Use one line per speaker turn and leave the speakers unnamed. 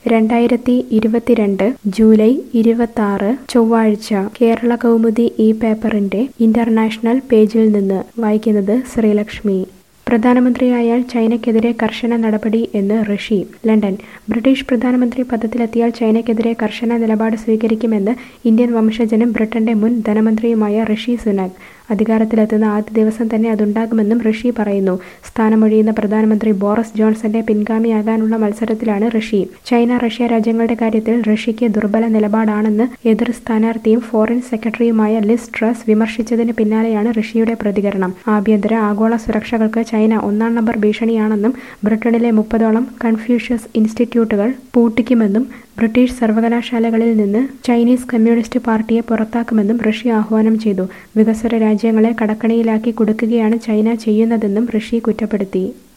2022 July 26 ചൊവ്വാഴ്ച കേരള കൗമുദി ഈ പേപ്പറിന്റെ ഇന്റർനാഷണൽ പേജിൽ നിന്ന് വായിക്കുന്നത് ശ്രീലക്ഷ്മി. പ്രധാനമന്ത്രിയായാൽ ചൈനയ്ക്കെതിരെ കർശന നടപടി എന്ന് ഋഷി. ലണ്ടൻ. ബ്രിട്ടീഷ് പ്രധാനമന്ത്രി പദത്തിലെത്തിയാൽ ചൈനയ്ക്കെതിരെ കർശന നിലപാട് സ്വീകരിക്കുമെന്ന് ഇന്ത്യൻ വംശജനും ബ്രിട്ടന്റെ മുൻ ധനമന്ത്രിയുമായ ഋഷി സുനക്. അധികാരത്തിലെത്തുന്ന ആദ്യ ദിവസം തന്നെ അതുണ്ടാകുമെന്നും ഋഷി പറയുന്നു. സ്ഥാനമൊഴിയുന്ന പ്രധാനമന്ത്രി ബോറിസ് ജോൺസന്റെ പിൻഗാമിയാകാനുള്ള മത്സരത്തിലാണ് ഋഷി. ചൈന, റഷ്യ രാജ്യങ്ങളുടെ കാര്യത്തിൽ ഋഷിക്ക് ദുർബല നിലപാടാണെന്ന് എതിർ സ്ഥാനാർത്ഥിയും ഫോറിൻ സെക്രട്ടറിയുമായ ലിസ് ട്രസ് വിമർശിച്ചതിന് പിന്നാലെയാണ് ഋഷിയുടെ പ്രതികരണം. ആഭ്യന്തര, ആഗോള സുരക്ഷകൾക്ക് ചൈന ഒന്നാം നമ്പർ ഭീഷണിയാണെന്നും ബ്രിട്ടനിലെ 30ഓളം കൺഫ്യൂഷ്യസ് ഇൻസ്റ്റിറ്റ്യൂട്ടുകൾ പൂട്ടിക്കുമെന്നും ബ്രിട്ടീഷ് സർവകലാശാലകളിൽ നിന്ന് ചൈനീസ് കമ്മ്യൂണിസ്റ്റ് പാർട്ടിയെ പുറത്താക്കുമെന്നും ഋഷി ആഹ്വാനം ചെയ്തു. വികസ്വര രാജ്യങ്ങളെ കടക്കണിയിലാക്കി കുടുക്കുകയാണ് ചൈന ചെയ്യുന്നതെന്നും ഋഷി കുറ്റപ്പെടുത്തി.